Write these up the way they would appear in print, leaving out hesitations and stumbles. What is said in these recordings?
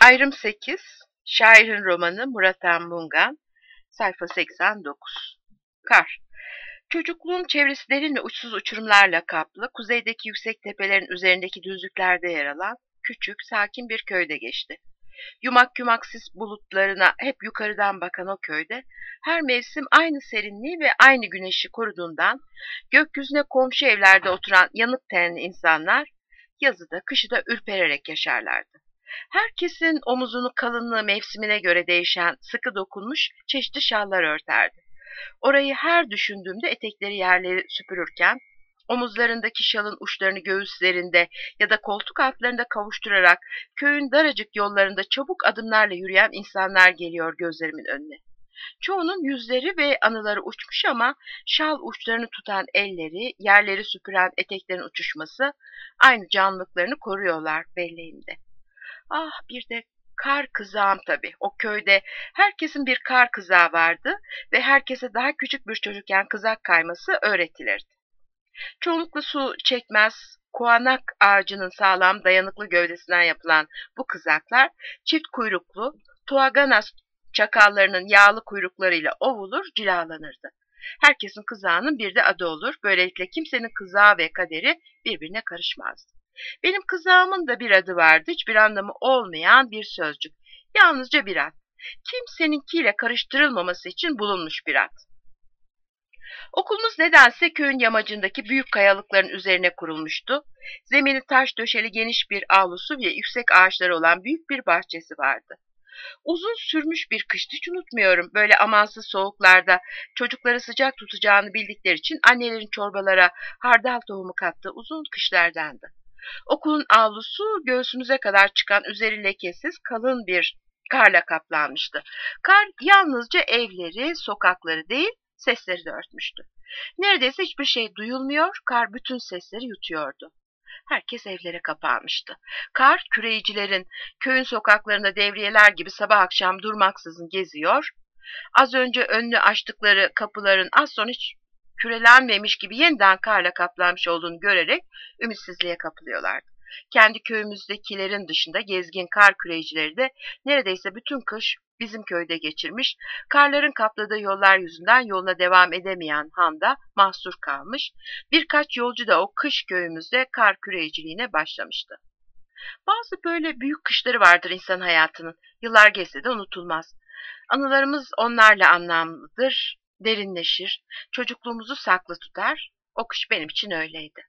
Ayrım 8, şairin romanı Murat Anmungan, sayfa 89. Kar. Çocukluğum çevresi derin ve uçsuz uçurumlarla kaplı, kuzeydeki yüksek tepelerin üzerindeki düzlüklerde yer alan küçük, sakin bir köyde geçti. Yumak yumak sis bulutlarına hep yukarıdan bakan o köyde, her mevsim aynı serinliği ve aynı güneşi koruduğundan, gökyüzüne komşu evlerde oturan yanık tenli insanlar, yazıda kışı ürpererek yaşarlardı. Herkesin omuzunu kalınlığı mevsimine göre değişen sıkı dokunmuş çeşitli şallar örterdi. Orayı her düşündüğümde etekleri yerleri süpürürken, omuzlarındaki şalın uçlarını göğüslerinde ya da koltuk altlarında kavuşturarak köyün daracık yollarında çabuk adımlarla yürüyen insanlar geliyor gözlerimin önüne. Çoğunun yüzleri ve anıları uçmuş ama şal uçlarını tutan elleri, yerleri süpüren eteklerin uçuşması aynı canlılıklarını koruyorlar belleğimde. Ah, bir de kar kızağım tabii. O köyde herkesin bir kar kızağı vardı ve herkese daha küçük bir çocukken kızak kayması öğretilirdi. Çoğunlukla su çekmez, kuanak ağacının sağlam dayanıklı gövdesinden yapılan bu kızaklar çift kuyruklu, tuaganas çakallarının yağlı kuyruklarıyla ovulur, cilalanırdı. Herkesin kızağının bir de adı olur. Böylelikle kimsenin kızağı ve kaderi birbirine karışmazdı. Benim kızağımın da bir adı vardı, hiçbir anlamı olmayan bir sözcük. Yalnızca bir ad. Kimseninkiyle karıştırılmaması için bulunmuş bir ad. Okulumuz nedense köyün yamacındaki büyük kayalıkların üzerine kurulmuştu. Zemini taş döşeli geniş bir avlusu ve yüksek ağaçları olan büyük bir bahçesi vardı. Uzun sürmüş bir kıştı, hiç unutmuyorum. Böyle amansız soğuklarda çocukları sıcak tutacağını bildikleri için annelerin çorbalara hardal tohumu kattığı uzun kışlardandı. Okulun avlusu göğsümüze kadar çıkan üzeri lekesiz kalın bir karla kaplanmıştı. Kar yalnızca evleri, sokakları değil, sesleri de örtmüştü. Neredeyse hiçbir şey duyulmuyor, kar bütün sesleri yutuyordu. Herkes evlere kapanmıştı. Kar, küreycilerin köyün sokaklarında devriyeler gibi sabah akşam durmaksızın geziyor. Az önce önünü açtıkları kapıların az sonra hiç kürelenmemiş gibi yeniden karla kaplanmış olduğunu görerek ümitsizliğe kapılıyorlardı. Kendi köyümüzdekilerin dışında gezgin kar küreycileri de neredeyse bütün kış bizim köyde geçirmiş, karların kapladığı yollar yüzünden yoluna devam edemeyen handa mahsur kalmış, birkaç yolcu da o kış köyümüzde kar küreyciliğine başlamıştı. Bazı böyle büyük kışları vardır insan hayatının, yıllar geçse de unutulmaz. Anılarımız onlarla anlamlıdır, derinleşir, çocukluğumuzu saklı tutar. O kış benim için öyleydi.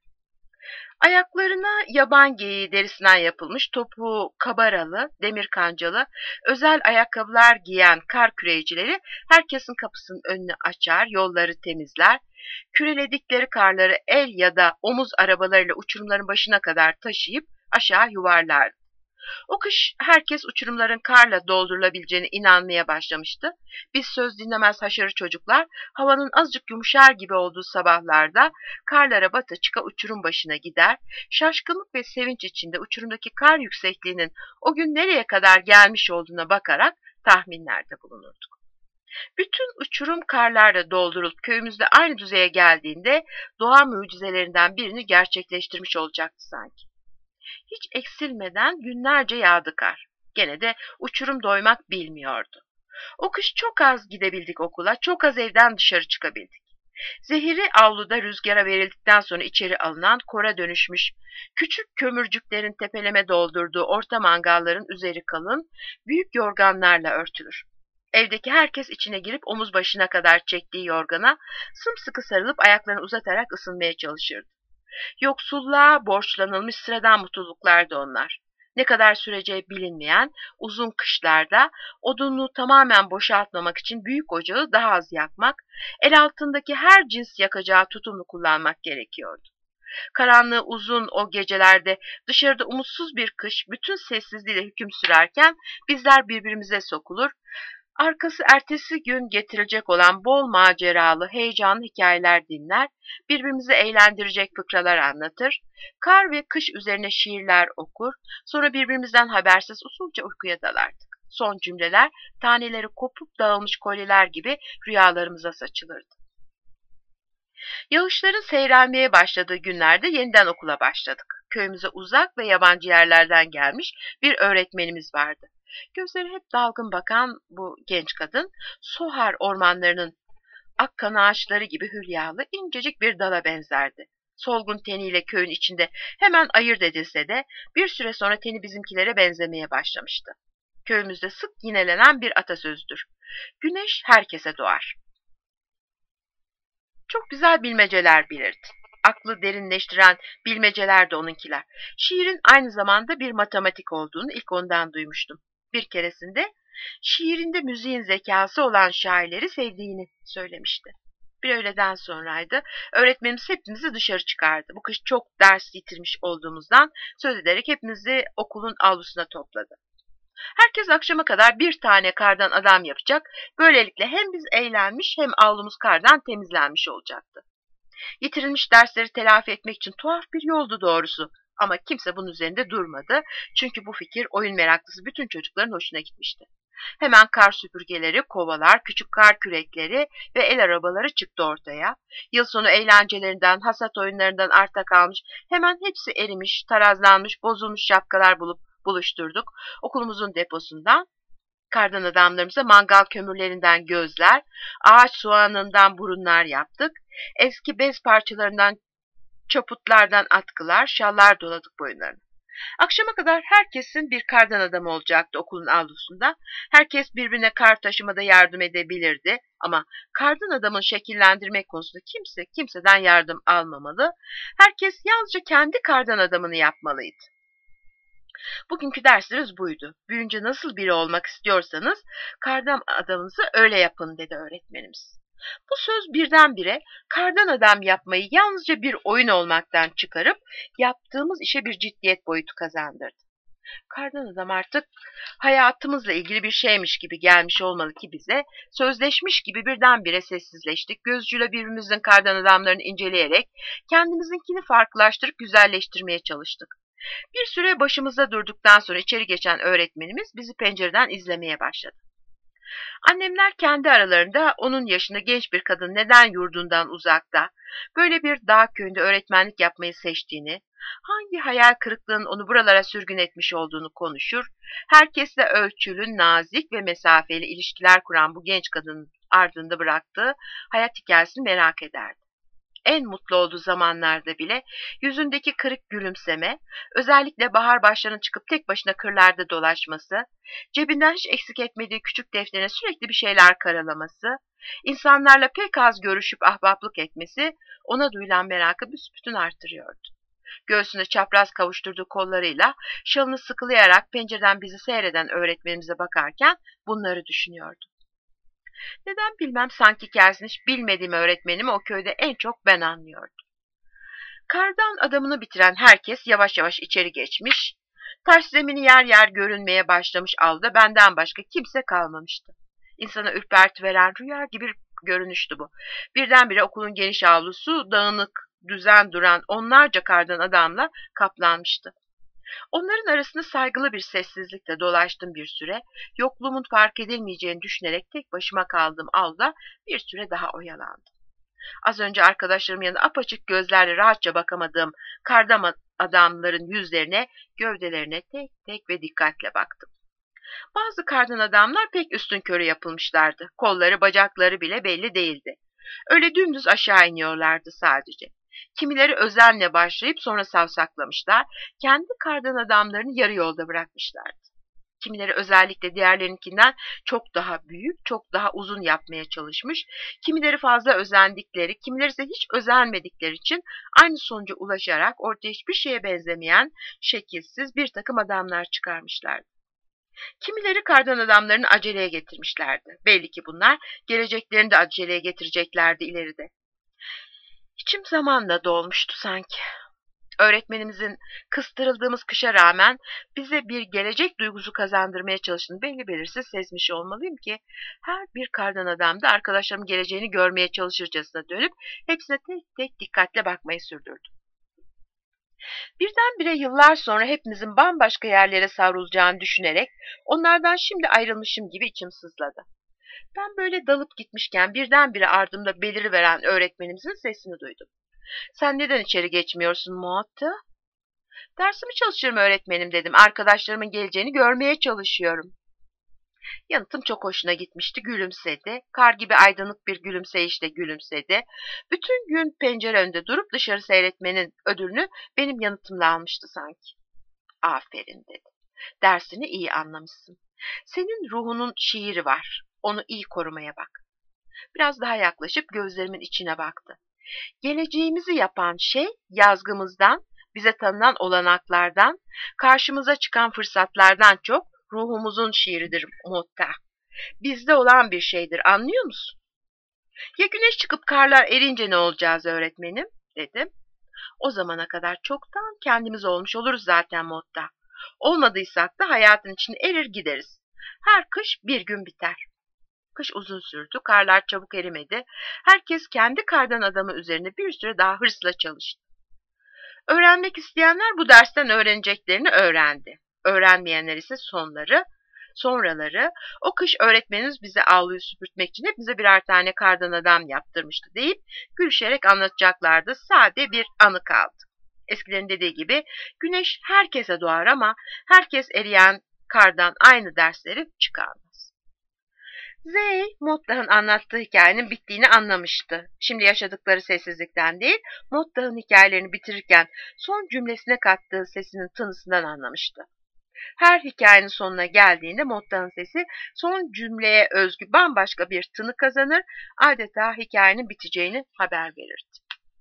Ayaklarına yaban geyiği derisinden yapılmış topuğu kabaralı, demir kancalı, özel ayakkabılar giyen kar küreycileri herkesin kapısının önünü açar, yolları temizler, küreledikleri karları el ya da omuz arabalarıyla uçurumların başına kadar taşıyıp aşağı yuvarlardı. O kış herkes uçurumların karla doldurulabileceğine inanmaya başlamıştı. Biz söz dinlemez haşarı çocuklar havanın azıcık yumuşar gibi olduğu sabahlarda karlara bata çıka uçurum başına gider, şaşkınlık ve sevinç içinde uçurumdaki kar yüksekliğinin o gün nereye kadar gelmiş olduğuna bakarak tahminlerde bulunurduk. Bütün uçurum karlarla doldurulup köyümüzde aynı düzeye geldiğinde doğa mucizelerinden birini gerçekleştirmiş olacaktı sanki. Hiç eksilmeden günlerce yağdı kar. Gene de uçurum doymak bilmiyordu. O kış çok az gidebildik okula, çok az evden dışarı çıkabildik. Zehiri avluda rüzgara verildikten sonra içeri alınan kora dönüşmüş, küçük kömürcüklerin tepeleme doldurduğu orta mangalların üzeri kalın, büyük yorganlarla örtülür. Evdeki herkes içine girip omuz başına kadar çektiği yorgana sımsıkı sarılıp ayaklarını uzatarak ısınmaya çalışırdı. Yoksulluğa borçlanılmış sıradan mutluluklardı onlar. Ne kadar süreceği bilinmeyen uzun kışlarda odunluğu tamamen boşaltmamak için büyük ocağı daha az yakmak, el altındaki her cins yakacağı tutumlu kullanmak gerekiyordu. Karanlığı uzun o gecelerde dışarıda umutsuz bir kış bütün sessizliğiyle hüküm sürerken bizler birbirimize sokulur, arkası ertesi gün getirilecek olan bol maceralı, heyecanlı hikayeler dinler, birbirimizi eğlendirecek fıkralar anlatır, kar ve kış üzerine şiirler okur, sonra birbirimizden habersiz usulca uykuya dalardık. Son cümleler taneleri kopup dağılmış kolyeler gibi rüyalarımıza saçılırdı. Yağışların seyrelmeye başladığı günlerde yeniden okula başladık. Köyümüze uzak ve yabancı yerlerden gelmiş bir öğretmenimiz vardı. Gözleri hep dalgın bakan bu genç kadın, Sohar ormanlarının akkan ağaçları gibi hülyalı, incecik bir dala benzerdi. Solgun teniyle köyün içinde hemen ayırt edilse de bir süre sonra teni bizimkilere benzemeye başlamıştı. Köyümüzde sık yinelenen bir atasözüdür: Güneş herkese doğar. Çok güzel bilmeceler bilirdi. Aklı derinleştiren bilmeceler de onunkiler. Şiirin aynı zamanda bir matematik olduğunu ilk ondan duymuştum. Bir keresinde şiirinde müziğin zekası olan şairleri sevdiğini söylemişti. Bir öğleden sonraydı. Öğretmenimiz hepimizi dışarı çıkardı. Bu kış çok ders yitirmiş olduğumuzdan söz ederek hepimizi okulun avlusuna topladı. Herkes akşama kadar bir tane kardan adam yapacak. Böylelikle hem biz eğlenmiş hem avlumuz kardan temizlenmiş olacaktı. Yitirilmiş dersleri telafi etmek için tuhaf bir yoldu doğrusu. Ama kimse bunun üzerinde durmadı. Çünkü bu fikir oyun meraklısı bütün çocukların hoşuna gitmişti. Hemen kar süpürgeleri, kovalar, küçük kar kürekleri ve el arabaları çıktı ortaya. Yıl sonu eğlencelerinden, hasat oyunlarından arta kalmış, hemen hepsi erimiş, tarazlanmış, bozulmuş şapkalar bulup buluşturduk. Okulumuzun deposundan kardan adamlarımıza mangal kömürlerinden gözler, ağaç soğanından burunlar yaptık. Eski bez parçalarından, çaputlardan atkılar, şallar doladık boyunlarına. Akşama kadar herkesin bir kardan adamı olacaktı okulun avlusunda. Herkes birbirine kar taşımada yardım edebilirdi ama kardan adamın şekillendirmek konusunda kimse kimseden yardım almamalı. Herkes yalnızca kendi kardan adamını yapmalıydı. Bugünkü dersimiz buydu. Büyünce nasıl biri olmak istiyorsanız kardan adamınızı öyle yapın dedi öğretmenimiz. Bu söz birdenbire kardan adam yapmayı yalnızca bir oyun olmaktan çıkarıp yaptığımız işe bir ciddiyet boyutu kazandırdı. Kardan adam artık hayatımızla ilgili bir şeymiş gibi gelmiş olmalı ki bize, sözleşmiş gibi birdenbire sessizleştik. Gözcüyle birbirimizin kardan adamlarını inceleyerek kendimizinkini farklılaştırıp güzelleştirmeye çalıştık. Bir süre başımızda durduktan sonra içeri geçen öğretmenimiz bizi pencereden izlemeye başladı. Annemler kendi aralarında onun yaşında genç bir kadın neden yurdundan uzakta, böyle bir dağ köyünde öğretmenlik yapmayı seçtiğini, hangi hayal kırıklığının onu buralara sürgün etmiş olduğunu konuşur, herkesle ölçülü, nazik ve mesafeli ilişkiler kuran bu genç kadının ardında bıraktığı hayat hikayesini merak ederdi. En mutlu olduğu zamanlarda bile yüzündeki kırık gülümseme, özellikle bahar başlarına çıkıp tek başına kırlarda dolaşması, cebinden hiç eksik etmediği küçük defterine sürekli bir şeyler karalaması, insanlarla pek az görüşüp ahbaplık etmesi ona duyulan merakı büsbütün artırıyordu. Göğsüne çapraz kavuşturduğu kollarıyla şalını sıkılayarak pencereden bizi seyreden öğretmenimize bakarken bunları düşünüyordu. Neden bilmem sanki hikayesini hiç bilmediğim öğretmenimi o köyde en çok ben anlıyordum. Kardan adamını bitiren herkes yavaş yavaş içeri geçmiş, taş zemini yer yer görünmeye başlamış avluda benden başka kimse kalmamıştı. İnsana ürperti veren rüya gibi bir görünüştü bu. Birdenbire okulun geniş avlusu dağınık, düzen duran onlarca kardan adamla kaplanmıştı. Onların arasında saygılı bir sessizlikle dolaştım bir süre. Yokluğumun fark edilmeyeceğini düşünerek tek başıma kaldığım avluda bir süre daha oyalandım. Az önce arkadaşlarım yanında apaçık gözlerle rahatça bakamadığım kardan adamların yüzlerine, gövdelerine tek tek ve dikkatle baktım. Bazı kardan adamlar pek üstünkörü yapılmışlardı. Kolları, bacakları bile belli değildi. Öyle dümdüz aşağı iniyorlardı sadece. Kimileri özenle başlayıp sonra savsaklamışlar, kendi kardan adamlarını yarı yolda bırakmışlardı. Kimileri özellikle diğerlerinkinden çok daha büyük, çok daha uzun yapmaya çalışmış, kimileri fazla özendikleri, kimileri ise hiç özenmedikleri için aynı sonuca ulaşarak ortaya hiçbir şeye benzemeyen, şekilsiz bir takım adamlar çıkarmışlardı. Kimileri kardan adamlarını aceleye getirmişlerdi. Belli ki bunlar geleceklerini de aceleye getireceklerdi ileride. İçim zamanla dolmuştu sanki. Öğretmenimizin kıstırıldığımız kışa rağmen bize bir gelecek duygusu kazandırmaya çalıştığını belli belirsiz sezmiş olmalıyım ki her bir kardan adam da arkadaşlarımın geleceğini görmeye çalışırcasına dönüp hepsine tek tek dikkatle bakmayı sürdürdüm. Birdenbire yıllar sonra hepimizin bambaşka yerlere savrulacağını düşünerek onlardan şimdi ayrılmışım gibi içim sızladı. Ben böyle dalıp gitmişken birdenbire ardımda beliriveren öğretmenimizin sesini duydum. Sen neden içeri geçmiyorsun Muatta? Dersimi çalışıyorum öğretmenim dedim. Arkadaşlarımın geleceğini görmeye çalışıyorum. Yanıtım çok hoşuna gitmişti. Gülümsedi. Kar gibi aydınlık bir gülümseyişle gülümsedi. Bütün gün pencere önünde durup dışarı seyretmenin ödülünü benim yanıtımla almıştı sanki. Aferin dedi. Dersini iyi anlamışsın. Senin ruhunun şiiri var. Onu iyi korumaya bak. Biraz daha yaklaşıp gözlerimin içine baktı. Geleceğimizi yapan şey yazgımızdan, bize tanınan olanaklardan, karşımıza çıkan fırsatlardan çok ruhumuzun şiiridir Mutta. Bizde olan bir şeydir, anlıyor musun? Ya güneş çıkıp karlar erince ne olacağız öğretmenim, dedim. O zamana kadar çoktan kendimiz olmuş oluruz zaten Mutta. Olmadıysak da hayatın içine erir gideriz. Her kış bir gün biter. Kış uzun sürdü, karlar çabuk erimedi. Herkes kendi kardan adamı üzerine bir süre daha hırsla çalıştı. Öğrenmek isteyenler bu dersten öğreneceklerini öğrendi. Öğrenmeyenler ise sonraları, o kış öğretmenimiz bize avluyu süpürtmek için hepimize birer tane kardan adam yaptırmıştı deyip gülüşerek anlatacaklardı. Sade bir anı kaldı. Eskilerin dediği gibi güneş herkese doğar ama herkes eriyen kardan aynı dersleri çıkarmaz. Zey, Motta'nın anlattığı hikayenin bittiğini anlamıştı. Şimdi yaşadıkları sessizlikten değil, Motta'nın hikayelerini bitirirken son cümlesine kattığı sesinin tınısından anlamıştı. Her hikayenin sonuna geldiğinde Motta'nın sesi son cümleye özgü bambaşka bir tını kazanır, adeta hikayenin biteceğini haber verirdi.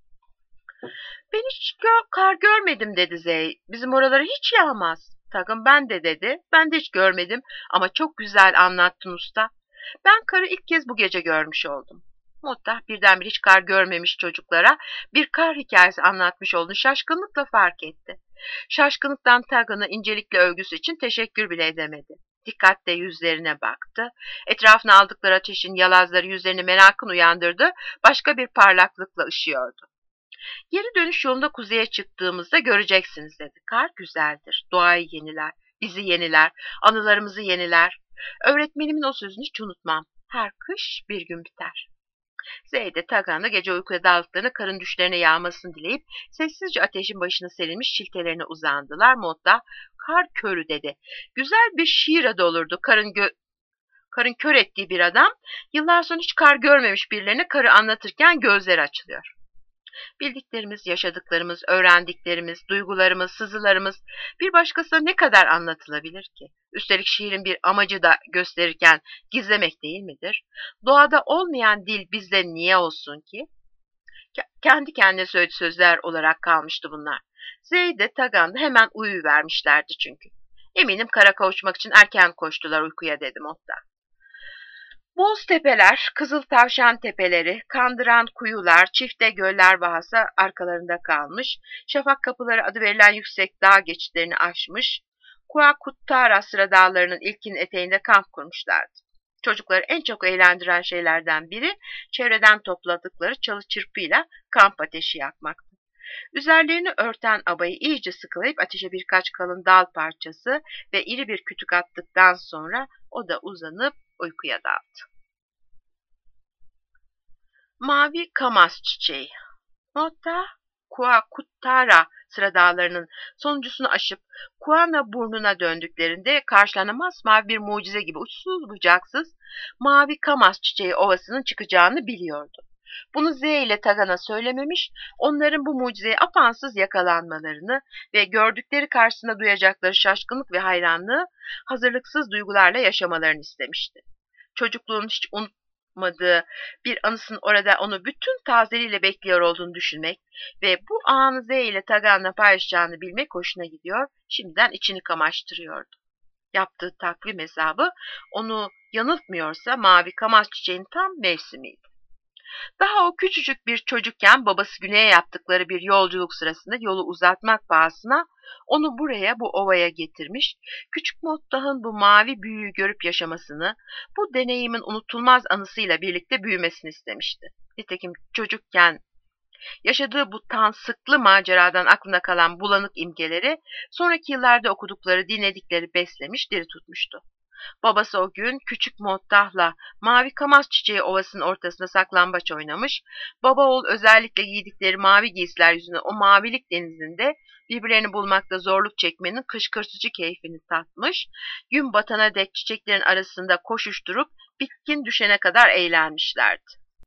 Ben hiç kar görmedim dedi Zey. Bizim oralara hiç yağmaz. Takım ben de dedi. Ben de hiç görmedim ama çok güzel anlattın usta. Ben karı ilk kez bu gece görmüş oldum. Motta birdenbire hiç kar görmemiş çocuklara bir kar hikayesi anlatmış olduğunu şaşkınlıkla fark etti. Şaşkınlıktan Tagan'ı incelikle övgüsü için teşekkür bile edemedi. Dikkatle yüzlerine baktı. Etrafına aldıkları ateşin yalazları yüzlerini merakın uyandırdı. Başka bir parlaklıkla ışıyordu. Geri dönüş yolunda kuzeye çıktığımızda göreceksiniz dedi. Kar güzeldir. Doğayı yeniler, bizi yeniler, anılarımızı yeniler. Öğretmenimin o sözünü hiç unutmam. Her kış bir gün biter. Zeyde Tagan'da gece uykuya daldıklarını karın düşlerine yağmasını dileyip sessizce ateşin başına serilmiş çiltelerine uzandılar. Modda kar körü dedi. Güzel bir şiir adı olurdu. Karın kör ettiği bir adam yıllar sonra hiç kar görmemiş birilerine karı anlatırken gözleri açılıyor. Bildiklerimiz, yaşadıklarımız, öğrendiklerimiz, duygularımız, sızılarımız bir başkasına ne kadar anlatılabilir ki? Üstelik şiirin bir amacı da gösterirken gizlemek değil midir? Doğada olmayan dil bizde niye olsun ki? Kendi kendine söylediği sözler olarak kalmıştı bunlar. Zeyde, Tagan'da hemen uyuvermişlerdi çünkü. Eminim kara kavuşmak için erken koştular uykuya dedim Otta. Boz tepeler, kızıl tavşan tepeleri, kandıran kuyular, çifte göller bahası arkalarında kalmış, şafak kapıları adı verilen yüksek dağ geçitlerini aşmış, Kuakuttara sıra dağlarının ilkinin eteğinde kamp kurmuşlardı. Çocukları en çok eğlendiren şeylerden biri çevreden topladıkları çalı çırpıyla kamp ateşi yakmaktı. Üzerlerini örten abayı iyice sıkılayıp ateşe birkaç kalın dal parçası ve iri bir kütük attıktan sonra o da uzanıp uykuya daldı. Mavi kamas çiçeği. Nota Kuakuttara sıra dağlarının sonuncusunu aşıp Kuana burnuna döndüklerinde karşılarına masmavi bir mucize gibi uçsuz bucaksız mavi kamas çiçeği ovasının çıkacağını biliyordu. Bunu Z ile Tagan'a söylememiş, onların bu mucizeye apansız yakalanmalarını ve gördükleri karşısında duyacakları şaşkınlık ve hayranlığı hazırlıksız duygularla yaşamalarını istemişti. Çocukluğun hiç unutmadığı bir anısının orada onu bütün tazeliğiyle bekliyor olduğunu düşünmek ve bu anı Z ile Tagan'la paylaşacağını bilmek hoşuna gidiyor, şimdiden içini kamaştırıyordu. Yaptığı takvim hesabı onu yanıltmıyorsa mavi kamas çiçeğinin tam mevsimiydi. Daha o küçücük bir çocukken babası güneye yaptıkları bir yolculuk sırasında yolu uzatmak pahasına onu buraya, bu ovaya getirmiş, küçük Motta'nın bu mavi büyüyü görüp yaşamasını, bu deneyimin unutulmaz anısıyla birlikte büyümesini istemişti. Nitekim çocukken yaşadığı bu tansıklı maceradan aklına kalan bulanık imgeleri, sonraki yıllarda okudukları, dinledikleri beslemiş, diri tutmuştu. Babası o gün küçük Mottah'la mavi kamas çiçeği ovasının ortasında saklambaç oynamış. Baba oğul özellikle giydikleri mavi giysiler yüzünden o mavilik denizinde birbirlerini bulmakta zorluk çekmenin kışkırtıcı keyfini tatmış. Gün batana dek çiçeklerin arasında koşuşturup bitkin düşene kadar eğlenmişlerdi.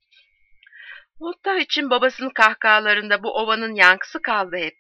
Mottah için babasının kahkahalarında bu ovanın yankısı kaldı hep.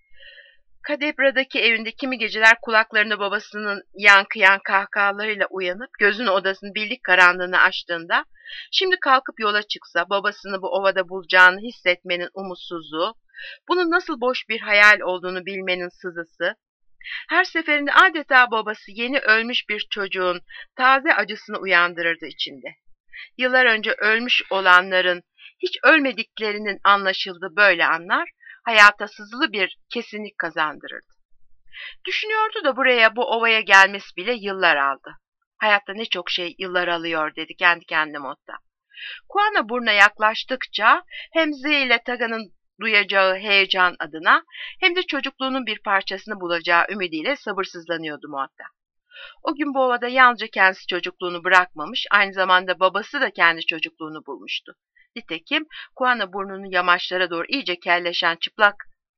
Kadebra'daki evinde kimi geceler kulaklarında babasının yankıyan kahkahalarıyla uyanıp gözünü odasının birlik karanlığını açtığında şimdi kalkıp yola çıksa babasını bu ovada bulacağını hissetmenin umutsuzluğu, bunun nasıl boş bir hayal olduğunu bilmenin sızısı, her seferinde adeta babası yeni ölmüş bir çocuğun taze acısını uyandırırdı içinde. Yıllar önce ölmüş olanların hiç ölmediklerinin anlaşıldığı böyle anlar, hayata sızılı bir kesinlik kazandırırdı. Düşünüyordu da buraya, bu ovaya gelmesi bile yıllar aldı. Hayatta ne çok şey yıllar alıyor dedi kendi kendine Motta. Kuana Burnu'na yaklaştıkça hem Z ile Taga'nın duyacağı heyecan adına hem de çocukluğunun bir parçasını bulacağı ümidiyle sabırsızlanıyordu Motta. O gün bu ovada yalnızca kendisi çocukluğunu bırakmamış, aynı zamanda babası da kendi çocukluğunu bulmuştu. Nitekim Kuana Burnu'nun yamaçlara doğru iyice kelleşen çıplak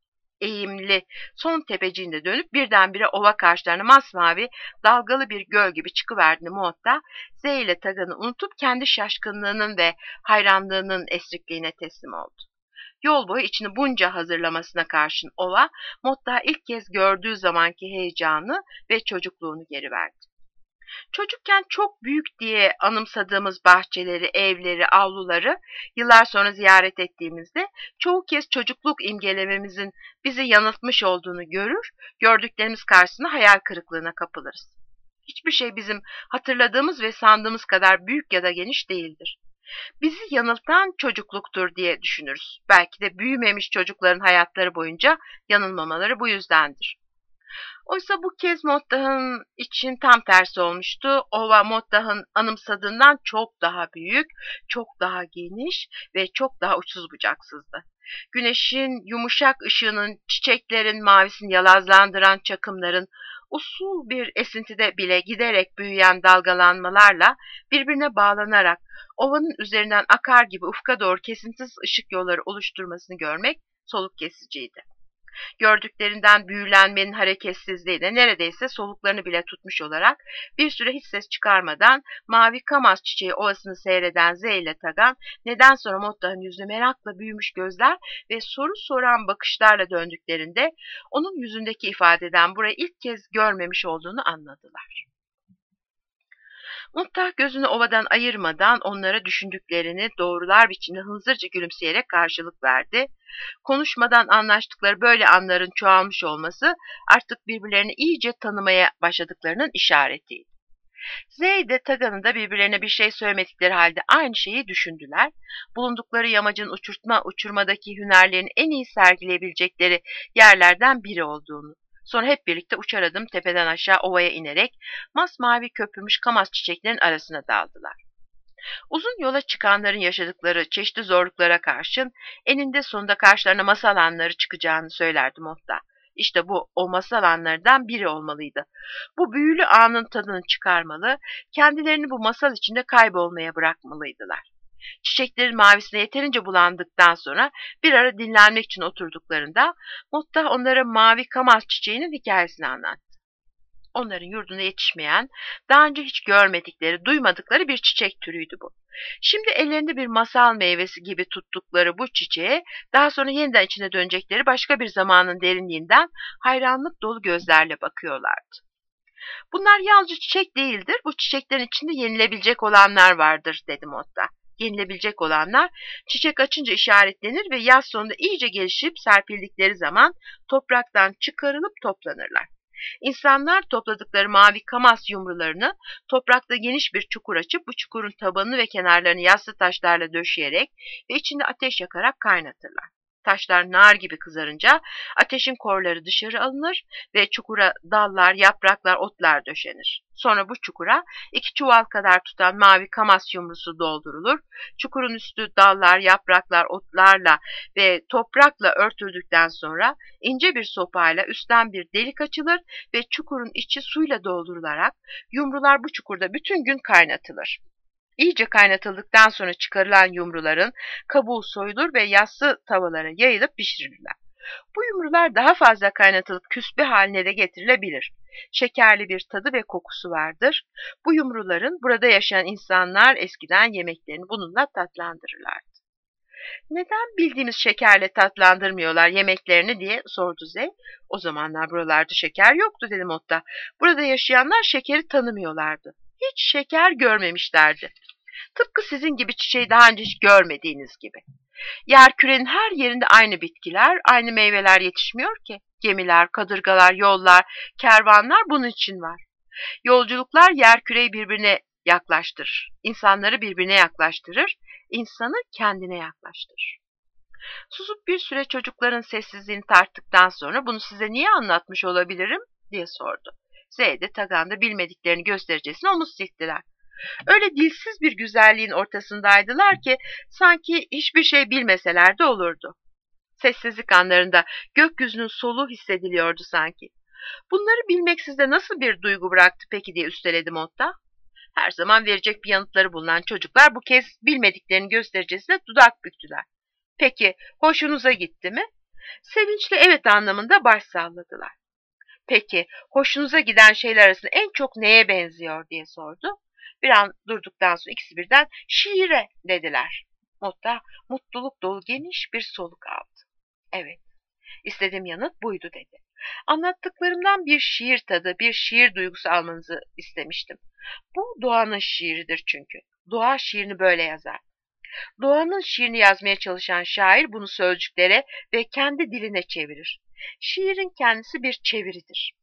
eğimli son tepeciğinde dönüp birdenbire ova karşılarına masmavi dalgalı bir göl gibi çıkıverdiğinde Motta, Z ile Tagan'ı unutup kendi şaşkınlığının ve hayranlığının esrikliğine teslim oldu. Yol boyu içini bunca hazırlamasına karşın ova, Motta ilk kez gördüğü zamanki heyecanı ve çocukluğunu geri verdi. Çocukken çok büyük diye anımsadığımız bahçeleri, evleri, avluları yıllar sonra ziyaret ettiğimizde çoğu kez çocukluk imgelememizin bizi yanıltmış olduğunu görür, gördüklerimiz karşısında hayal kırıklığına kapılırız. Hiçbir şey bizim hatırladığımız ve sandığımız kadar büyük ya da geniş değildir. Bizi yanıltan çocukluktur diye düşünürüz. Belki de büyümemiş çocukların hayatları boyunca yanılmamaları bu yüzdendir. Oysa bu kez Mottah'ın için tam tersi olmuştu. Ova Mottah'ın anımsadığından çok daha büyük, çok daha geniş ve çok daha uçsuz bucaksızdı. Güneşin yumuşak ışığının, çiçeklerin mavisini yalazlandıran çakımların, usul bir esintide bile giderek büyüyen dalgalanmalarla birbirine bağlanarak ovanın üzerinden akar gibi ufka doğru kesintisiz ışık yolları oluşturmasını görmek soluk kesiciydi. Gördüklerinden büyülenmenin hareketsizliğine neredeyse soluklarını bile tutmuş olarak bir süre hiç ses çıkarmadan mavi kamas çiçeği ovasını seyreden Z ile Tagan neden sonra Motta'nın yüzüne merakla büyümüş gözler ve soru soran bakışlarla döndüklerinde onun yüzündeki ifadeden burayı ilk kez görmemiş olduğunu anladılar. Motta gözünü ovadan ayırmadan onlara düşündüklerini doğrular biçimde hınzırca gülümseyerek karşılık verdi. Konuşmadan anlaştıkları böyle anların çoğalmış olması artık birbirlerini iyice tanımaya başladıklarının işaretiydi. Z de Tagan'ın da birbirlerine bir şey söylemedikleri halde aynı şeyi düşündüler. Bulundukları yamacın uçurmadaki hünerlerini en iyi sergileyebilecekleri yerlerden biri olduğunu. Sonra hep birlikte uçar adım tepeden aşağı ovaya inerek masmavi köpürmüş kamas çiçeklerin arasına daldılar. Uzun yola çıkanların yaşadıkları çeşitli zorluklara karşın eninde sonunda karşılarına masal anları çıkacağını söylerdi Motta. İşte bu o masal anlarından biri olmalıydı. Bu büyülü anın tadını çıkarmalı, kendilerini bu masal içinde kaybolmaya bırakmalıydılar. Çiçeklerin mavisine yeterince bulandıktan sonra bir ara dinlenmek için oturduklarında Motta onlara mavi kamas çiçeğinin hikayesini anlattı. Onların yurduna yetişmeyen, daha önce hiç görmedikleri, duymadıkları bir çiçek türüydü bu. Şimdi ellerinde bir masal meyvesi gibi tuttukları bu çiçeğe, daha sonra yeniden içine dönecekleri başka bir zamanın derinliğinden hayranlık dolu gözlerle bakıyorlardı. Bunlar yalnızca çiçek değildir, bu çiçeklerin içinde yenilebilecek olanlar vardır, dedi Motta. Yenilebilecek olanlar çiçek açınca işaretlenir ve yaz sonunda iyice gelişip serpildikleri zaman topraktan çıkarılıp toplanırlar. İnsanlar topladıkları mavi kamas yumrularını toprakta geniş bir çukur açıp bu çukurun tabanını ve kenarlarını yassı taşlarla döşeyerek ve içinde ateş yakarak kaynatırlar. Taşlar nar gibi kızarınca ateşin korları dışarı alınır ve çukura dallar, yapraklar, otlar döşenir. Sonra bu çukura 2 çuval kadar tutan mavi kamas yumrusu doldurulur. Çukurun üstü dallar, yapraklar, otlarla ve toprakla örtüldükten sonra ince bir sopayla üstten bir delik açılır ve çukurun içi suyla doldurularak yumrular bu çukurda bütün gün kaynatılır. İyice kaynatıldıktan sonra çıkarılan yumruların kabuğu soyulur ve yassı tavalara yayılıp pişirilirler. Bu yumrular daha fazla kaynatılıp küspe haline de getirilebilir. Şekerli bir tadı ve kokusu vardır. Bu yumruların burada yaşayan insanlar eskiden yemeklerini bununla tatlandırırlar. Neden bildiğimiz şekerle tatlandırmıyorlar yemeklerini diye sordu Zey. O zamanlar buralarda şeker yoktu dedi Motta. Burada yaşayanlar şekeri tanımıyorlardı. Hiç şeker görmemişlerdi. Tıpkı sizin gibi çiçeği daha önce hiç görmediğiniz gibi. Yerkürenin her yerinde aynı bitkiler, aynı meyveler yetişmiyor ki. Gemiler, kadırgalar, yollar, kervanlar bunun için var. Yolculuklar yerküreyi birbirine yaklaştırır. İnsanları birbirine yaklaştırır, insanı kendine yaklaştırır. Susup bir süre çocukların sessizliğini tarttıktan sonra bunu size niye anlatmış olabilirim diye sordu. Zeyde Tagan'da bilmediklerini göstericesine omuz silktiler. Öyle dilsiz bir güzelliğin ortasındaydılar ki sanki hiçbir şey bilmeseler de olurdu. Sessizlik anlarında gökyüzünün soluğu hissediliyordu sanki. Bunları bilmek sizde nasıl bir duygu bıraktı peki diye üsteledi Motta. Her zaman verecek bir yanıtları bulunan çocuklar bu kez bilmediklerini göstericesine dudak büktüler. Peki hoşunuza gitti mi? Sevinçle evet anlamında baş salladılar. Peki hoşunuza giden şeyler arasında en çok neye benziyor diye sordu. Bir an durduktan sonra ikisi birden şiire dediler. Motta mutluluk dolu geniş bir soluk aldı. Evet, istediğim yanıt buydu dedi. Anlattıklarımdan bir şiir tadı, bir şiir duygusu almanızı istemiştim. Bu doğanın şiiridir çünkü. Doğa şiirini böyle yazar. Doğanın şiirini yazmaya çalışan şair bunu sözcüklere ve kendi diline çevirir. Şiirin kendisi bir çeviridir.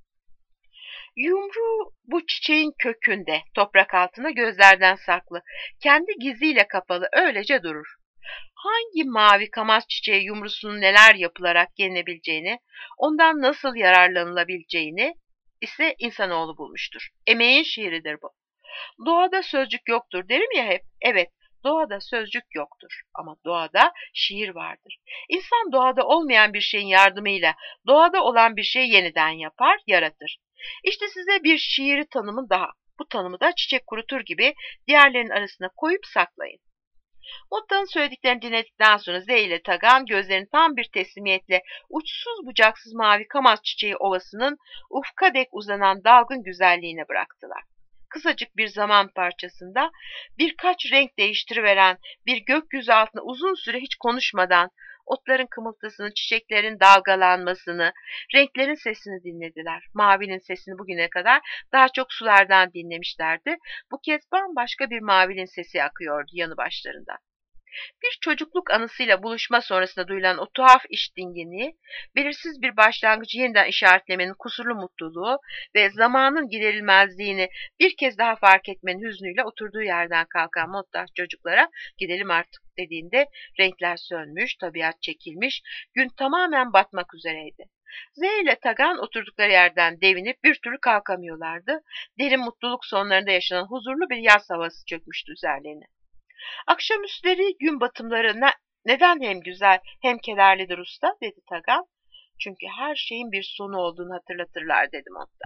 Yumru bu çiçeğin kökünde, toprak altında gözlerden saklı, kendi gizliyle kapalı öylece durur. Hangi mavi kamas çiçeği yumrusunun neler yapılarak yenilebileceğini, ondan nasıl yararlanılabileceğini ise insanoğlu bulmuştur. Emeğin şiiridir bu. Doğada sözcük yoktur derim ya hep. Evet, doğada sözcük yoktur ama doğada şiir vardır. İnsan doğada olmayan bir şeyin yardımıyla doğada olan bir şeyi yeniden yapar, yaratır. İşte size bir şiiri tanımı daha. Bu tanımı da çiçek kurutur gibi diğerlerinin arasına koyup saklayın. Motta'nın söylediklerini dinledikten sonra Z ile Tagan gözlerini tam bir teslimiyetle uçsuz bucaksız mavi kamas çiçeği ovasının ufka dek uzanan dalgın güzelliğine bıraktılar. Kısacık bir zaman parçasında birkaç renk değiştiriveren bir gökyüzü altında uzun süre hiç konuşmadan otların kımıltısını, çiçeklerin dalgalanmasını, renklerin sesini dinlediler. Mavinin sesini bugüne kadar daha çok sulardan dinlemişlerdi. Bu kez bambaşka bir mavinin sesi akıyordu yanı başlarında. Bir çocukluk anısıyla buluşma sonrasında duyulan o tuhaf iç dinginliği, belirsiz bir başlangıcı yeniden işaretlemenin kusurlu mutluluğu ve zamanın giderilmezliğini bir kez daha fark etmenin hüznüyle oturduğu yerden kalkan Motta çocuklara gidelim artık dediğinde renkler sönmüş, tabiat çekilmiş, gün tamamen batmak üzereydi. Z ile Tagan oturdukları yerden devinip bir türlü kalkamıyorlardı. Derin mutluluk sonlarında yaşanan huzurlu bir yaz havası çökmüştü üzerlerine. Akşamüstleri gün batımları neden hem güzel hem kederlidir usta dedi Tagan. Çünkü her şeyin bir sonu olduğunu hatırlatırlar dedi Motta.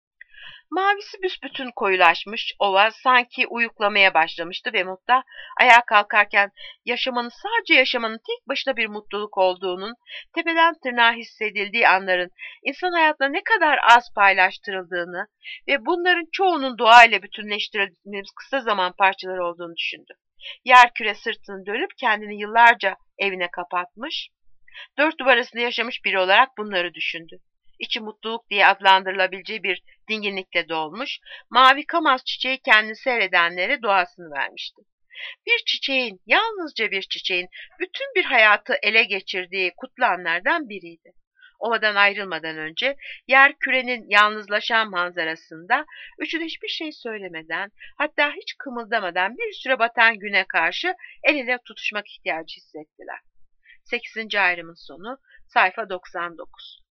Mavisi büsbütün koyulaşmış, ova sanki uyuklamaya başlamıştı ve Motta ayağa kalkarken yaşamanın sadece yaşamanın tek başına bir mutluluk olduğunun, tepeden tırnağa hissedildiği anların insan hayatına ne kadar az paylaştırıldığını ve bunların çoğunun doğayla bütünleştirildiğimiz kısa zaman parçaları olduğunu düşündü. Yerküre sırtını dönüp kendini yıllarca evine kapatmış, dört duvar arasında yaşamış biri olarak bunları düşündü. İçi mutluluk diye adlandırılabileceği bir dinginlikle dolmuş, mavi kamas çiçeği kendini seyredenlere doğasını vermişti. Bir çiçeğin, yalnızca bir çiçeğin bütün bir hayatı ele geçirdiği kutlu anlardan biriydi. Ovadan ayrılmadan önce yer kürenin yalnızlaşan manzarasında üçü de hiçbir şey söylemeden, hatta hiç kımıldamadan bir süre batan güne karşı el ele tutuşmak ihtiyacı hissettiler. 8. ayrımın sonu sayfa 99.